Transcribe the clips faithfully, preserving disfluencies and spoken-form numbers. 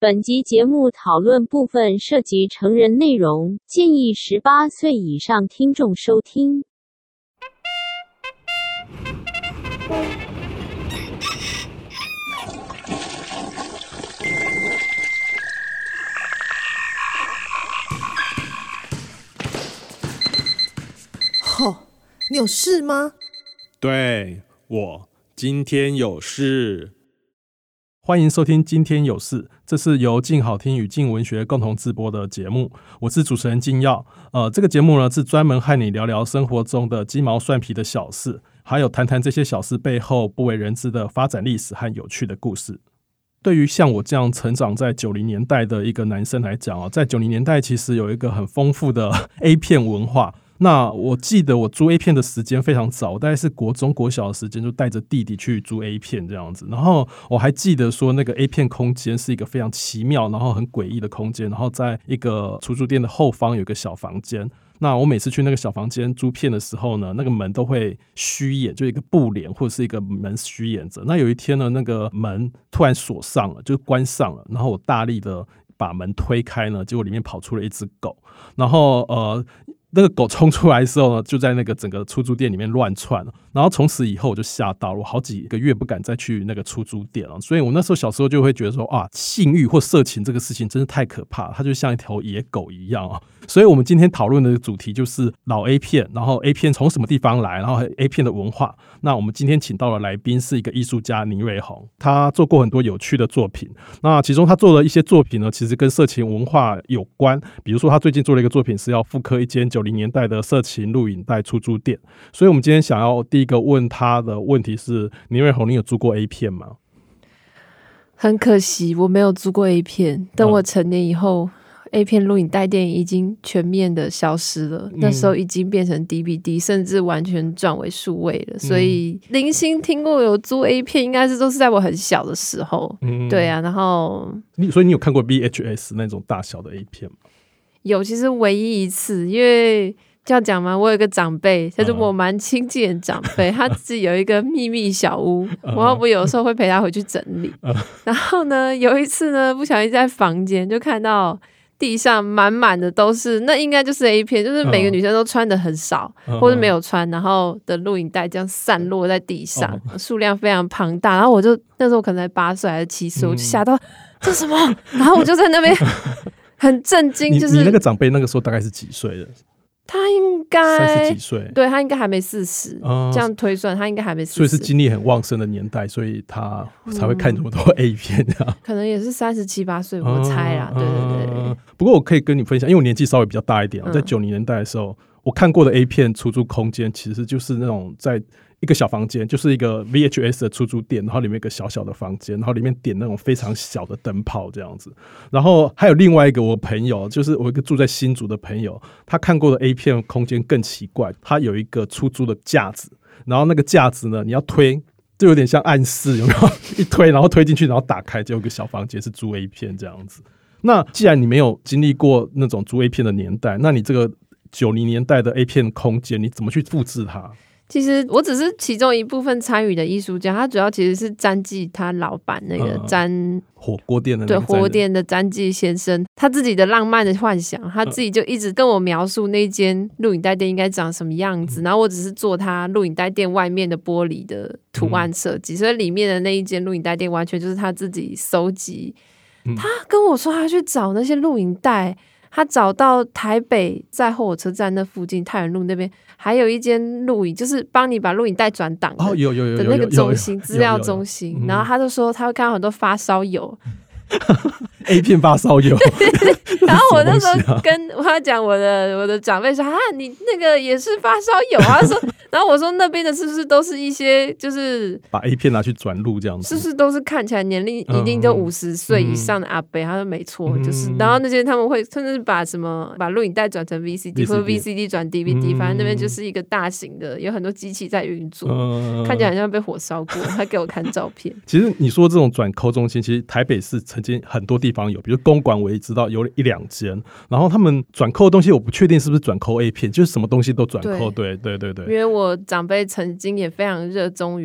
本集节目讨论部分涉及成人内容，建议十八岁以上听众收听。 哦，你有事吗？ 对，我今天有事。欢迎收听今天有事，这是由静好听与静文学共同制播的节目，我是主持人静耀。呃，这个节目呢是专门和你聊聊生活中的鸡毛蒜皮的小事，还有谈谈这些小事背后不为人知的发展历史和有趣的故事。对于像我这样成长在九零年代的一个男生来讲，在九零年代其实有一个很丰富的 A 片文化。那我记得我租 A 片的时间非常早，大概是国中国小的时间，就带着弟弟去租 A 片这样子。然后我还记得说那个 A 片空间是一个非常奇妙然后很诡异的空间，然后在一个出租店的后方有一个小房间。那我每次去那个小房间租片的时候呢，那个门都会虚掩，就一个布帘或者是一个门虚掩着。那有一天呢，那个门突然锁上了，就关上了，然后我大力的把门推开呢，结果里面跑出了一只狗，然后呃那个狗冲出来的时候呢，就在那个整个出租店里面乱窜，然后从此以后我就吓到了，我好几个月不敢再去那个出租店了。所以我那时候小时候就会觉得说啊，性欲或色情这个事情真是太可怕了，它就像一条野狗一样啊。所以我们今天讨论的主题就是老 A 片，然后 A 片从什么地方来，然后 A 片的文化。那我们今天请到的来宾是一个艺术家倪瑞宏，他做过很多有趣的作品。那其中他做的一些作品呢，其实跟色情文化有关。比如说他最近做了一个作品是要复刻一间九零年代的色情录影带出租店。所以我们今天想要第一个问他的问题是，倪瑞宏，你有租过 A 片吗？ 很可惜我没有租过 A 片，等我成年以后、嗯、A 片录影带店已经全面的消失了、嗯、那时候已经变成 D V D， 甚至完全转为数位了、嗯、所以零星听过有租 A 片应该是都是在我很小的时候、嗯、对啊，然后你所以你有看过 V H S 那种大小的 A 片吗？ 有，其实唯一一次，因为这样讲嘛，我有一个长辈，就是我蛮亲近的长辈、uh. 他自己有一个秘密小屋， uh. 然后我有时候会陪他回去整理、uh. 然后呢有一次呢不小心在房间就看到地上满满的都是，那应该就是 A 片，就是每个女生都穿的很少、uh. 或者没有穿，然后的录影带这样散落在地上、uh. 数量非常庞大，然后我就那时候可能才八岁还是七岁、嗯、我就吓到这什么，然后我就在那边很震惊。就是你, 你那个长辈那个时候大概是几岁的？ 他应该三十几岁， 对，他应该还没四十、嗯，这样推算他应该还没四十， 所以是精力很旺盛的年代，所以他才会看这么多 A 片这样、嗯、 可能也是三十七八岁，我猜啦、嗯，对对对、嗯。 不过我可以跟你分享，因为我年纪稍微比较大一点，在九零年代的时候，我看过的 A 片出租空间其实就是那种在一个小房间，就是一个 V H S 的出租店，然后里面有一个小小的房间，然后里面点那种非常小的灯泡这样子。然后还有另外一个我朋友，就是我一个住在新竹的朋友，他看过的 A 片空间更奇怪，他有一个出租的架子，然后那个架子呢，你要推，就有点像暗示，有没有？一推，然后推进去，然后打开，就有一个小房间是租 A 片这样子。那既然你没有经历过那种租 A 片的年代，那你这个九零年代的 A 片空间，你怎么去复制它？ 其实我只是其中一部分参与的艺术家，他主要其实是詹记他老板那个詹、嗯、 火锅店的那对火锅店的詹记先生，他自己的浪漫的幻想，他自己就一直跟我描述那间录影带店应该长什么样子、嗯、然后我只是做他录影带店外面的玻璃的图案设计、嗯、所以里面的那一间录影带店完全就是他自己收集、嗯、他跟我说他去找那些录影带，他找到台北在后火车站那附近太原路那边还有一间录影，就是帮你把录影带转档的、 哦、有有有的那个中心资料中心，然后他就说他会看到很多发烧友 A 片发烧友然后我那时候跟他讲我的我的长辈说啊，你那个也是发烧友啊，他说然后我说那边的是不是都是一些就是把 A 片拿去转录这样子， 是不是都是看起来年龄一定都五十岁以上的阿伯、嗯、他说没错、嗯、就是然后那些他们会甚至把什么把录影带转成 V C D, V C D 或者 V C D 转 D V D、嗯、反正那边就是一个大型的有很多机器在运作、嗯、看起来好像被火烧过他给我看照片其实你说这种转扣中心其实台北市曾经很多地方有，比如公馆我也知道有一两间，然后他们转扣的东西我不确定是不是转扣 A 片，就是什么东西都转扣，对对对对。 因为我长辈曾经也非常热衷于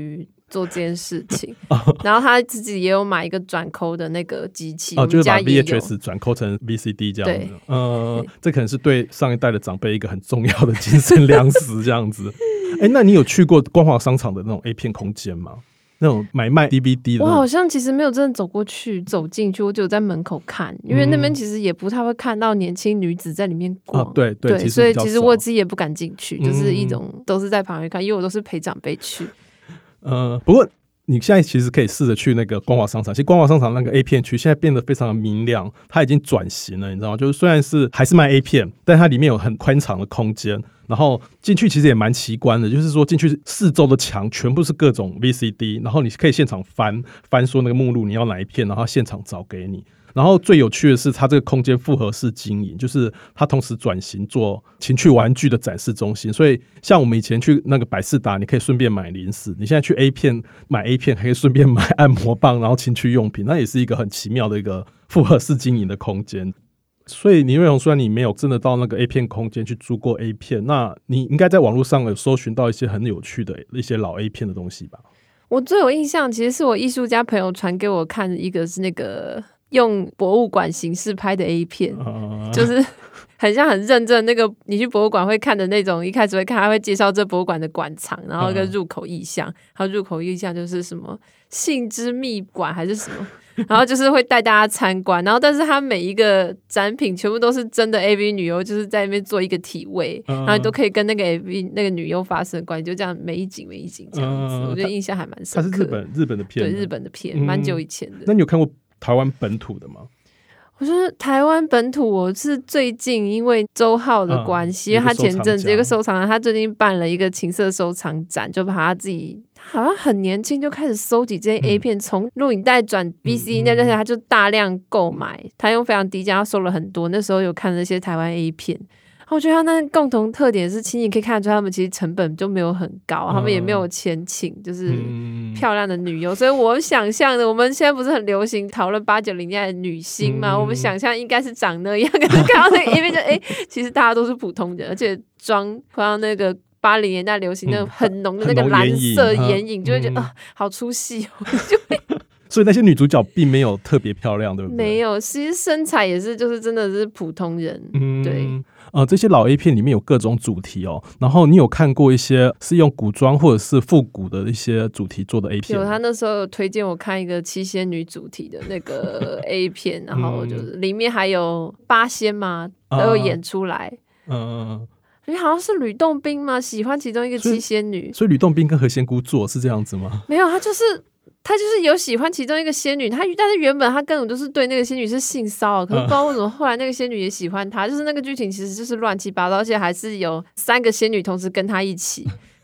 做这件事情。然后他自己也有买一个转抠的那个机器， 哦，就是把 V V H S 转抠成 V C D 这样子。呃，这可能是对上一代的长辈一个很重要的精神粮食这样子。哎、欸，那你有去过光华商场的那种 A 片空间吗？那种买卖 D V D 的？ 我好像其实没有真的走过去走进去，我只有在门口看，因为那边其实也不太会看到年轻女子在里面逛、 啊、对 对, 对， 所以其实我自己也不敢进去，就是一种都是在旁边看，因为我都是陪长辈去。 呃，不过你现在其实可以试着去那个光华商场，其实光华商场那个 A 片区现在变得非常的明亮，它已经转型了，你知道吗？就是虽然是还是卖 A 片，但它里面有很宽敞的空间。然后进去其实也蛮奇观的，就是说进去四周的墙全部是各种 V C D， 然后你可以现场翻翻说那个目录你要哪一片，然后现场找给你。然后最有趣的是它这个空间复合式经营，就是它同时转型做情趣玩具的展示中心，所以像我们以前去那个百视达你可以顺便买零食，你现在去 A 片买 A 片可以顺便买按摩棒，然后情趣用品，那也是一个很奇妙的一个复合式经营的空间。所以倪瑞宏，虽然你没有真的到那个 A 片空间去租过 A 片，那你应该在网络上有搜寻到一些很有趣的一些老 A 片的东西吧？ 我最有印象其实是我艺术家朋友传给我看的一个是那个用博物馆形式拍的 A 片、呃、就是很像很认真那个你去博物馆会看的那种，一开始会看他会介绍这博物馆的馆藏，然后一个入口意象，还有入口意象就是什么性之秘馆还是什么，然后就是会带大家参观，然后但是他每一个展品全部都是真的 A V 女优，就是在那边做一个体位、嗯、然后你都可以跟那个 A V 那个女优发生关系，就这样每一景每一景这样子、嗯、我觉得印象还蛮深刻的。 它是日本日本的片， 对，日本的片蛮、嗯、久以前的。 那你有看过台湾本土的吗？ 我觉得台湾本土我是最近因为周浩的关系、嗯、因为他前阵子有个收藏，他最近办了一个情色收藏展，就把他自己好像很年轻就开始收集这些 A 片，从、嗯、录影带转 V C D 那段时间他就大量购买，他用非常低价收了很多，那时候有看那些台湾 A 片，我觉得他那共同特点是亲眼可以看得出他们其实成本就没有很高、嗯、他们也没有钱请就是漂亮的女优、嗯、所以我想象的我们现在不是很流行讨论八九零年代的女星吗、嗯、我们想象应该是长那样，可是看到那个 A 片就哎、欸，其实大家都是普通人，而且妆好像那个八零年代流行那种很浓的那个蓝色眼影、嗯、就会觉得、嗯、啊好出戏哦就会所以那些女主角并没有特别漂亮，对不对？ 没有，其实身材也是，就是真的是普通人。嗯，对。 呃，这些老 A 片里面有各种主题哦，然后你有看过一些是用古装或者是复古的一些主题做的 A 片？ 有，他那时候有推荐我看一个七仙女主题的那个 A 片，然后就是里面还有八仙嘛，都有演出来。嗯。你好像是吕洞宾吗？喜欢其中一个七仙女， 所以吕洞宾跟何仙姑做是这样子吗？ 没有，他就是。他就是有喜欢其中一个仙女，他但是原本他根本就是对那个仙女是性骚扰，可是不知道为什么后来那个仙女也喜欢他，就是那个剧情其实就是乱七八糟，而且还是有三个仙女同时跟他一起。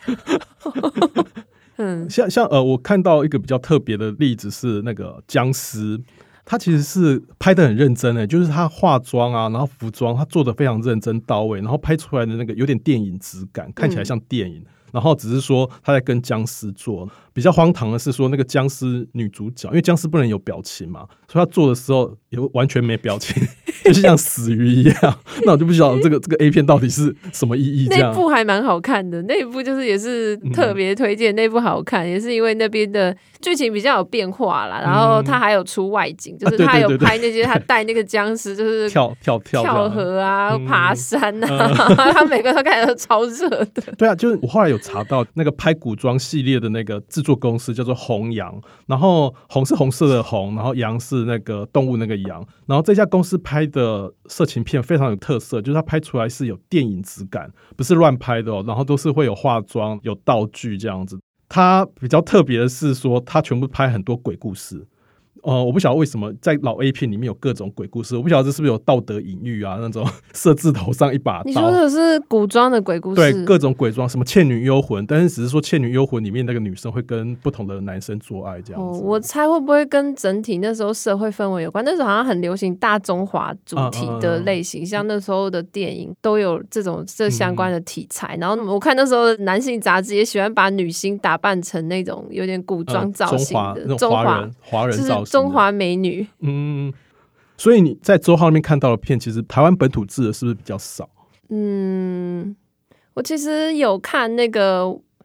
嗯，像像呃，我看到一个比较特别的例子是那个僵尸，他其实是拍得很认真的，就是他化妆啊，然后服装他做得非常认真到位，然后拍出来的那个有点电影质感，看起来像电影。嗯，然后只是说他在跟僵尸做，比较荒唐的是说那个僵尸女主角，因为僵尸不能有表情嘛，所以他做的时候也完全没表情，就是像死鱼一样。那我就不知道这个这个 A 片到底是什么意义这样。 那部还蛮好看的，那部就是也是特别推荐，嗯、那部好看，也是因为那边的剧情比较有变化啦，然后他还有出外景，嗯、就是他有拍那些他带那个僵尸就是跳跳跳跳河啊、嗯、爬山啊，嗯、他每个都看起来都超热的。 对啊，就是我后来有查到那个拍古装系列的那个制作公司叫做红羊，然后红是红色的红，然后羊是那个动物那个羊，然后这家公司拍的色情片非常有特色，就是它拍出来是有电影质感，不是乱拍的哦，然后都是会有化妆有道具这样子。它比较特别的是说它全部拍很多鬼故事。呃，我不晓得为什么在老 A 片里面有各种鬼故事，我不晓得这是不是有道德隐喻啊，那种色字头上一把刀。 你说的是古装的鬼故事？ 对，各种鬼装，什么倩女幽魂，但是只是说倩女幽魂里面那个女生会跟不同的男生做爱这样子。 哦，我猜会不会跟整体那时候社会氛围有关？那时候好像很流行大中华主题的类型，嗯、像那时候的电影都有这种这相关的题材。嗯、然后我看那时候的男性杂志也喜欢把女星打扮成那种有点古装造型的、 嗯、中华华人华人造型。 中华美女， 嗯，所以你在周浩那边看到的片，其实台湾本土制的是不是比较少？ 嗯，我其实有看那个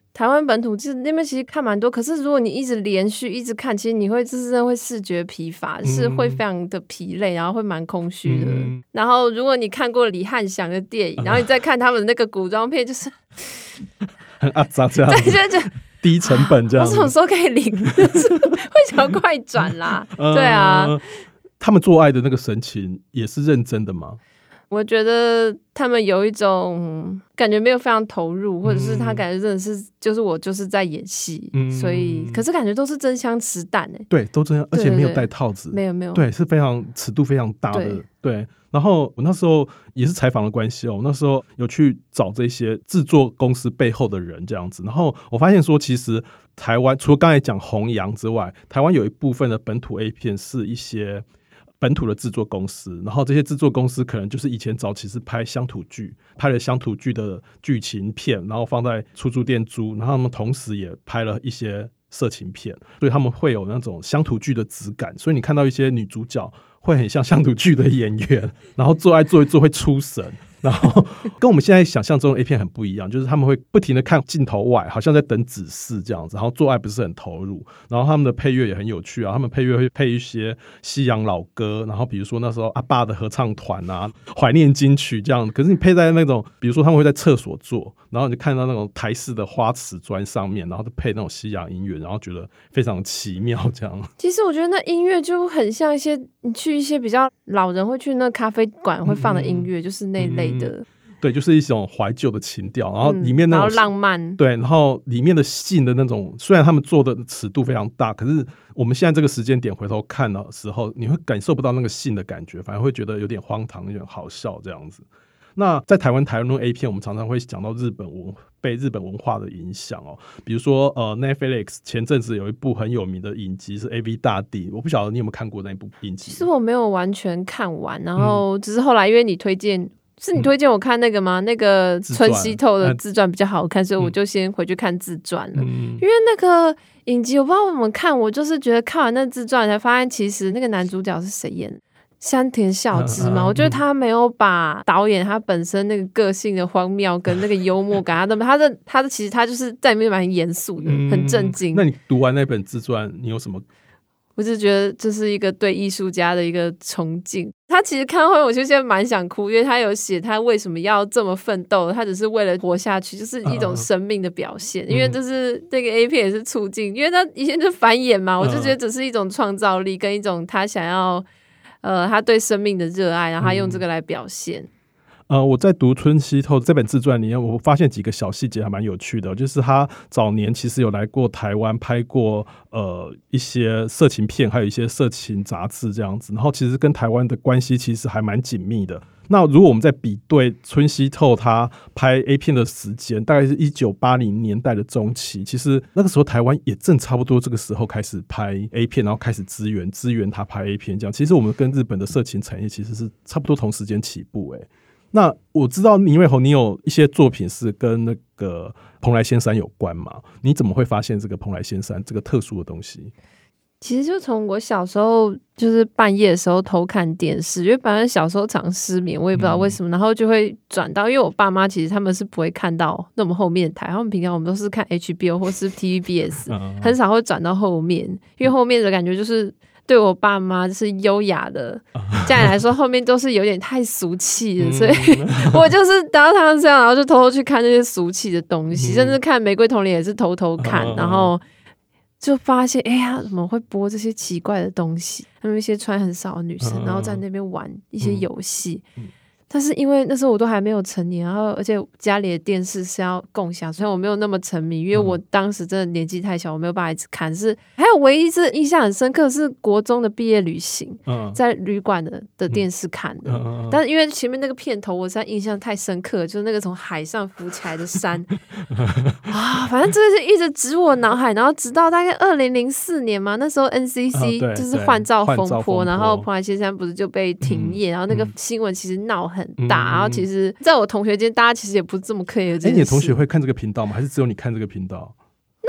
台湾本土其实那边其实看蛮多，可是如果你一直连续一直看，其实你会就是会视觉疲乏，嗯、是会非常的疲累，然后会蛮空虚的、嗯。然后如果你看过李翰祥的电影，然后你再看他们那个古装片，就是很阿杂这样子，对，就就低成本这样子。 我什么时候可以领？就是会想快转啦，对啊。 他们做爱的那个神情也是认真的吗？ 我觉得他们有一种感觉没有非常投入，或者是他感觉真的是就是我就是在演戏、嗯，所以可是感觉都是真枪实弹哎、欸， 对，都真枪，而且没有戴套子， 没有没有， 对，是非常尺度非常大的， 对, 对。然后我那时候也是采访的关系哦，我那时候有去找这些制作公司背后的人这样子，然后我发现说，其实台湾除了刚才讲弘扬之外，台湾有一部分的本土 A 片是一些本土的制作公司，然后这些制作公司可能就是以前早期是拍乡土剧，拍了乡土剧的剧情片，然后放在出租店租，然后他们同时也拍了一些色情片，所以他们会有那种乡土剧的质感，所以你看到一些女主角会很像乡土剧的演员，然后做爱做一做会出神，然后跟我们现在想象中的 A 片很不一样，就是他们会不停的看镜头外，好像在等指示这样子，然后做爱不是很投入，然后他们的配乐也很有趣啊，他们配乐会配一些西洋老歌，然后比如说那时候阿爸的合唱团啊，怀念金曲这样，可是你配在那种比如说他们会在厕所做，然后你看到那种台式的花瓷砖上面，然后就配那种西洋音乐，然后觉得非常奇妙这样。 其实我觉得那音乐就很像一些你去一些比较老人会去那咖啡馆会放的音乐、嗯、就是那类的、嗯、 对，就是一种怀旧的情调，然后里面那种、 嗯、然后浪漫， 对，然后里面的性的那种，虽然他们做的尺度非常大，可是我们现在这个时间点回头看的时候，你会感受不到那个性的感觉，反而会觉得有点荒唐，有点好笑这样子。那在台湾台湾的 A 片，我们常常会讲到日本文被日本文化的影响哦，比如说呃 Netflix 前阵子有一部很有名的影集是 A V 大帝，我不晓得你有没有看过那部影集。 其实我没有完全看完，然后只是后来因为你推荐、嗯、是你推荐我看那个吗、嗯、那个村西透的自传比较好看、嗯、所以我就先回去看自传了、嗯、因为那个影集我不知道为什么看，我就是觉得看完那自传才发现其实那个男主角是谁演的，山田孝之嘛、嗯嗯、我觉得他没有把导演他本身那个个性的荒谬跟那个幽默感，他的他的他的其实他就是在里面蛮严肃的、嗯、很震惊。 那你读完那本自传你有什么？ 我就觉得这是一个对艺术家的一个崇敬。他其实看后面我就现在蛮想哭，因为他有写他为什么要这么奋斗，他只是为了活下去，就是一种生命的表现、嗯、因为就是那个 A 片也是促进，因为他以前就繁衍嘛，我就觉得只是一种创造力跟一种他想要呃，他对生命的热爱，然后他用这个来表现。 嗯、呃，我在读村西透这本自传里面，我发现几个小细节还蛮有趣的，就是他早年其实有来过台湾拍过呃一些色情片，还有一些色情杂志这样子，然后其实跟台湾的关系其实还蛮紧密的。那如果我们在比对村西透他拍 A 片的时间，大概是一九八零年代的中期，其实那个时候台湾也正差不多这个时候开始拍 A 片，然后开始支援支援他拍 A 片这样。其实我们跟日本的色情产业其实是差不多同时间起步欸。那我知道倪瑞红你有一些作品是跟那个蓬莱仙山有关嘛？你怎么会发现这个蓬莱仙山这个特殊的东西？ 其实就从我小时候就是半夜的时候偷看电视，因为本来小时候常失眠，我也不知道为什么、嗯、然后就会转到，因为我爸妈其实他们是不会看到那么后面的台，他们平常我们都是看 H B O 或是 T V B S、嗯、很少会转到后面，因为后面的感觉就是对我爸妈就是优雅的家人来说后面都是有点太俗气了，所以我就是当他们这样，然后就偷偷去看那些俗气的东西、嗯、甚至看玫瑰童年也是偷偷看、嗯、然后就发现哎呀怎么会播这些奇怪的东西，他们一些穿很少的女生、嗯、然后在那边玩一些游戏、嗯嗯，但是因为那时候我都还没有成年，然后而且家里的电视是要共享，所以我没有那么沉迷，因为我当时真的年纪太小，我没有办法一直看。是还有唯一是印象很深刻的是国中的毕业旅行、嗯、在旅馆 的, 的电视看的、嗯嗯、但是因为前面那个片头我实在印象太深刻了，就是那个从海上浮起来的山啊，反正真的是一直植我脑海，然后直到大概二零零四年嘛，那时候 N C C 就是换照风 波, 波然后蓬莱仙山不是就被停业、嗯、然后那个新闻其实闹很很大、嗯、然后其实在我同学间大家其实也不是这么 care 这件事。 欸，你的同学会看这个频道吗？还是只有你看这个频道？ 那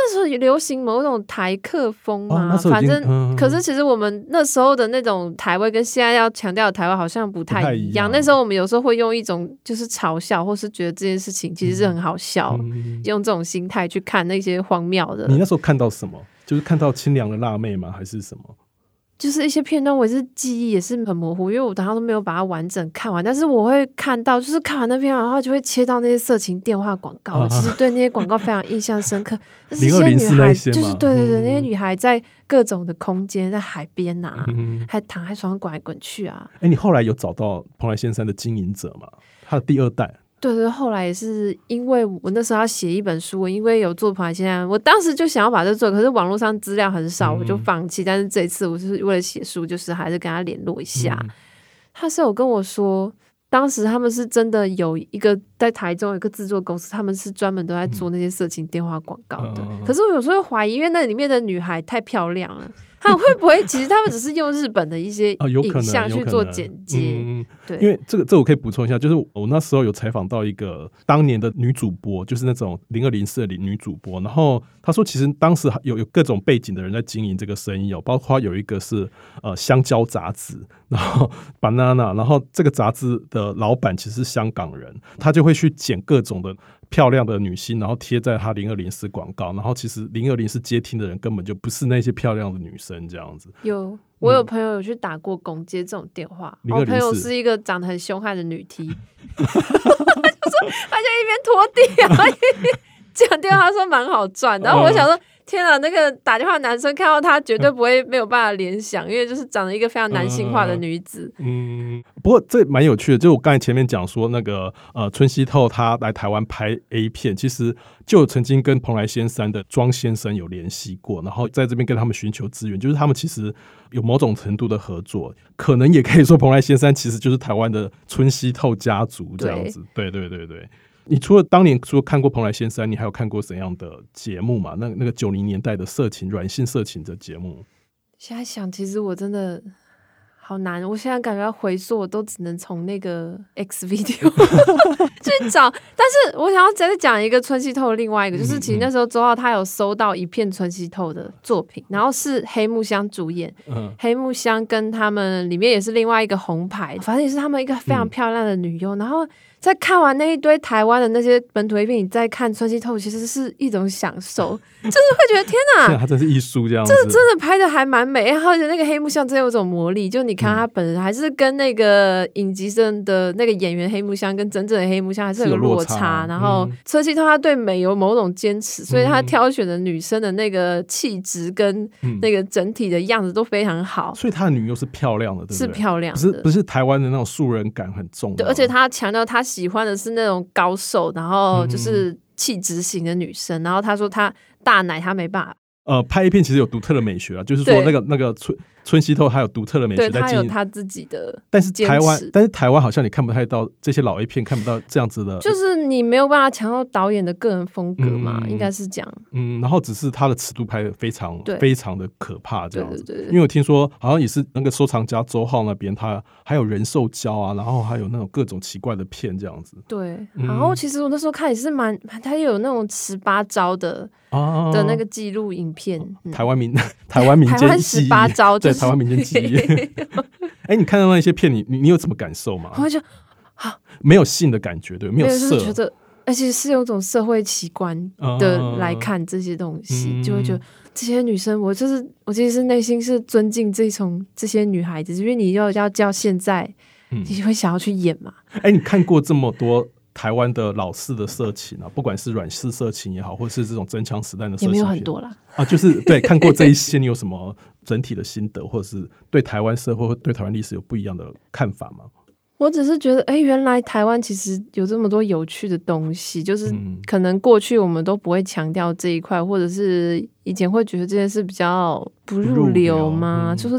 那时候流行某种台客风嘛， 哦、那时候反正、 嗯、 可是其实我们那时候的那种台味跟现在要强调的台湾好像不太一样。 不太一样那时候我们有时候会用一种就是嘲笑，或是觉得这件事情其实是很好笑， 嗯、 用这种心态去看那些荒谬的。 你那时候看到什么？就是看到清凉的辣妹吗？还是什么？ 就是一些片段，我也是记忆也是很模糊，因为我当时都没有把它完整看完。但是我会看到，就是看完那片，然后就会切到那些色情电话广告。啊、其实对那些广告非常印象深刻。就是一些女孩，就是对对对，嗯、那些女孩在各种的空间，在海边呐、啊，嗯、还躺在床上滚来滚去啊。 哎、欸，你后来有找到蓬莱仙山的经营者吗？他的第二代。 对对，后来也是因为我那时候要写一本书，因为有做蓬莱仙山，我当时就想要把这做，可是网络上资料很少，我就放弃。嗯、但是这一次我就是为了写书，就是还是跟他联络一下。嗯、他是有跟我说，当时他们是真的有一个在台中有一个制作公司，他们是专门都在做那些色情电话广告的。嗯、可是我有时候会怀疑，因为那里面的女孩太漂亮了。他们会不会其实他们只是用日本的一些影像去做剪接？ 哦嗯、 对， 因为这个这个我可以补充一下，就是我那时候有采访到一个当年的女主播，就是那种零二零四的女主播，然后她说其实当时有有各种背景的人在经营这个生意哦，包括有一个是呃香蕉杂志，然后 banana， 然后这个杂志的老板其实是香港人，他就会去剪各种的漂亮的女星，然后贴在他零二零四广告，然后其实零二零四接听的人根本就不是那些漂亮的女生这样子。 有，我有朋友有去打过公接这种电话，嗯、我朋友是一个长得很凶悍的女 T， 他就说他就一边拖地啊，一边讲电话，说蛮好赚。然后我想说。嗯天啊，那个打电话的男生看到他绝对不会没有办法联想，因为就是长得一个非常男性化的女子。 嗯，嗯不过这蛮有趣的，就我刚才前面讲说那个呃春熙透他来台湾拍 A 片，其实就曾经跟蓬莱仙山的庄先生有联系过，然后在这边跟他们寻求资源，就是他们其实有某种程度的合作，可能也可以说蓬莱仙山其实就是台湾的春熙透家族这样子。对对对对。你除了当年除了看过蓬莱仙山，你还有看过怎样的节目嘛？那那个九零年代的色情软性色情的节目， 现在想其实我真的好难，我现在感觉要回溯，我都只能从那个 X video 去找。但是我想要再讲一个春熙透的另外一个，就是其实那时候周浩他有收到一片春熙透的作品，然后是黑木香主演，嗯、黑木香跟他们里面也是另外一个红牌，反正也是他们一个非常漂亮的女优，嗯、然后。在看完那一堆台湾的那些本土 A 片，你再看春熙透，其实是一种享受，就是会觉得天哪， 它真是艺术这样子， 这真的拍的还蛮美，而且那个黑木香真的有种魔力，就你看他本人还是跟那个影集生的那个演员黑木香跟真正的黑木香还是有落差， 落差然后春熙透他对美有某种坚持，所以他挑选的女生的那个气质跟那个整体的样子都非常好， 所以他的女优是漂亮的，对不对？ 是漂亮的， 不是不是台湾的那种素人感很重的， 对，而且他强调他喜欢的是那种高瘦，然后就是气质型的女生。嗯、然后他说他大奶他没办法。 呃，拍 A 片其实有独特的美学啊，就是说那个那个春春熙透他有独特的美学在经营， 对，他有他自己的。 但是台湾，但是台湾好像你看不太到这些老 A 片，看不到这样子的， 就是你没有办法强调导演的个人风格嘛，嗯、应该是这样。 嗯，然后只是他的尺度拍的非常非常的可怕这样子， 对对对对， 因为我听说好像也是那个收藏家周浩那边，他还有人兽交啊，然后还有那种各种奇怪的片这样子。 对，嗯、然后其实我那时候看也是蛮，他也有那种十八招的。啊、的那个记录影片，嗯、 台湾民台湾民间记忆， 十八招、就是， 对台湾民间记忆。哎、欸，你看到那些片，你你你有什么感受吗？ 我就啊， 没有性的感觉，对，没有色， 就是觉得，而且是有种社会奇观的来看这些东西，嗯、就会觉得这些女生，我就是我其实是内心是尊敬这种这些女孩子，因为你要要叫现在，嗯、你会想要去演嘛？ 哎、欸，你看过这么多台湾的老式的色情啊，不管是软式色情也好，或是这种真枪实弹的色情， 也没有很多啦。 啊，就是对看过这一些，你有什么整体的心得，或者是对台湾社会或对台湾历史有不一样的看法吗？ 我只是觉得，哎、欸，原来台湾其实有这么多有趣的东西，就是可能过去我们都不会强调这一块，或者是以前会觉得这件事比较不入流吗？嗯、就是这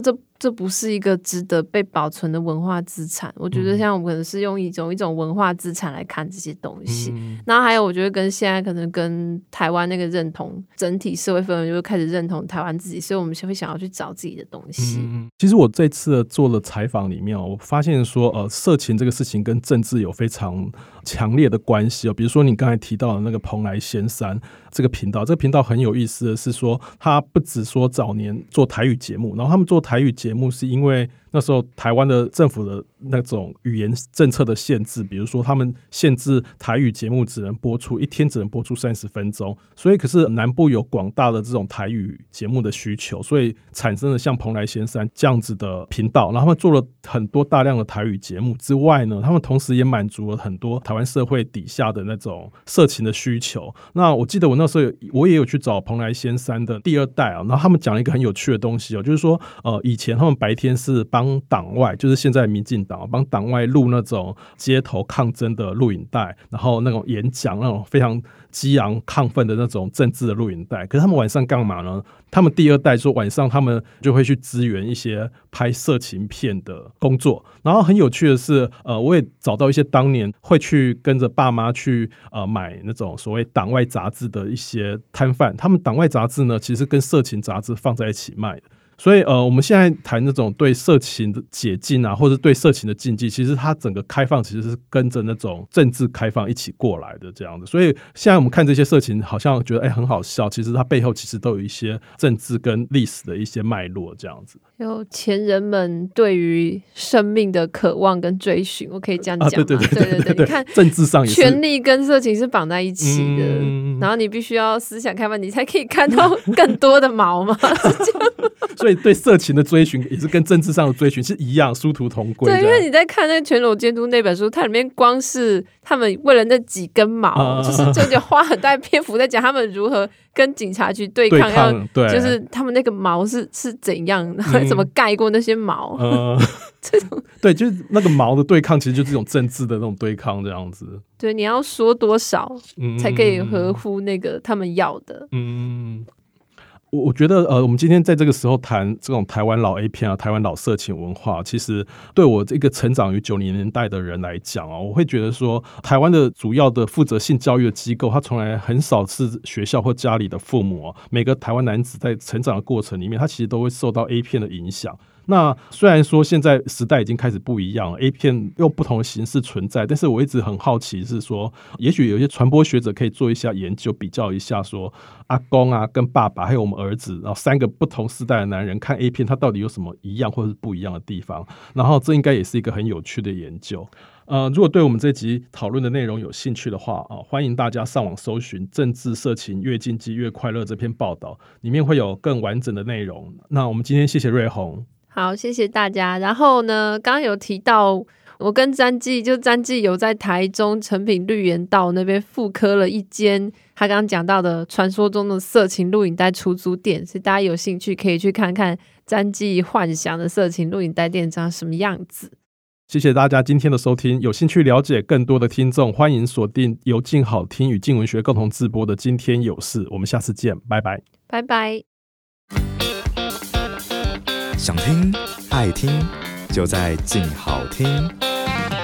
这不是一个值得被保存的文化资产。我觉得像我们可能是用一种一种文化资产来看这些东西。嗯、然后还有我觉得跟现在可能跟台湾那个认同整体社会氛围就会开始认同台湾自己，所以我们会想要去找自己的东西。 嗯、其实我这次做了采访里面、哦、我发现说呃，色情这个事情跟政治有非常强烈的关系哦。比如说你刚才提到的那个蓬莱仙山这个频道，这个频道很有意思的是说，他不只说早年做台语节目，然后他们做台语节目是因为那时候台湾的政府的那种语言政策的限制，比如说他们限制台语节目只能播出一天只能播出三十分钟，所以可是南部有广大的这种台语节目的需求，所以产生了像蓬莱仙山这样子的频道。然后他们做了很多大量的台语节目之外呢，他们同时也满足了很多台湾社会底下的那种色情的需求。那我记得我那时候我也有去找蓬莱仙山的第二代啊，然后他们讲了一个很有趣的东西哦，就是说呃以前他们白天是帮党外，就是现在民进党帮党外录那种街头抗争的录影带，然后那种演讲那种非常激昂亢奋的那种政治的录影带。可是他们晚上干嘛呢？他们第二代说晚上他们就会去支援一些拍色情片的工作。然后很有趣的是呃，我也找到一些当年会去跟着爸妈去呃买那种所谓党外杂志的一些摊贩，他们党外杂志呢其实跟色情杂志放在一起卖的。所以呃，我们现在谈那种对色情的解禁啊，或者对色情的禁忌，其实它整个开放其实是跟着那种政治开放一起过来的这样的。所以现在我们看这些色情，好像觉得哎、欸、很好笑，其实它背后其实都有一些政治跟历史的一些脉络这样子。 有前人们对于生命的渴望跟追寻，我可以这样讲吗？啊、 对对对对 对, 对, 对， 你看政治上也是权力跟色情是绑在一起的、嗯，然后你必须要思想开放，你才可以看到更多的毛嘛，是这样。 所以对色情的追寻也是跟政治上的追寻是一样，殊途同归。 对，因为你在看那个《全裸监督》那本书，它里面光是他们为了那几根毛，啊、就是就花很大篇幅在讲他们如何跟警察局对抗， 对抗要对就是他们那个毛是是怎样，然后怎么盖过那些毛。 嗯呃、这种对，就是那个毛的对抗，其实就是这种政治的那种对抗这样子。 对，你要说多少才可以合乎那个他们要的？ 嗯。我觉得呃，我们今天在这个时候谈这种台湾老 A 片啊，台湾老色情文化，其实对我这个成长于九零年代的人来讲啊，我会觉得说，台湾的主要的负责性教育的机构，它从来很少是学校或家里的父母啊。每个台湾男子在成长的过程里面，他其实都会受到 A 片的影响。那虽然说现在时代已经开始不一样了， A 片用不同的形式存在，但是我一直很好奇是说，也许有些传播学者可以做一下研究，比较一下说阿公啊跟爸爸还有我们儿子，然后三个不同世代的男人看 A 片，它到底有什么一样或是不一样的地方，然后这应该也是一个很有趣的研究。呃，如果对我们这集讨论的内容有兴趣的话、啊、欢迎大家上网搜寻政治色情越禁忌越快乐这篇报道，里面会有更完整的内容。那我们今天谢谢瑞红。 好，谢谢大家。然后呢，刚刚有提到我跟詹记，就詹记有在台中诚品绿园道那边复刻了一间他刚刚讲到的传说中的色情录影带出租店，所以大家有兴趣可以去看看詹记幻想的色情录影带店长什么样子。 谢谢大家今天的收听，有兴趣了解更多的听众，欢迎锁定由静好听与静文学共同制播的今天有事，我们下次见，拜拜， 拜拜。 想听爱听就在静好听。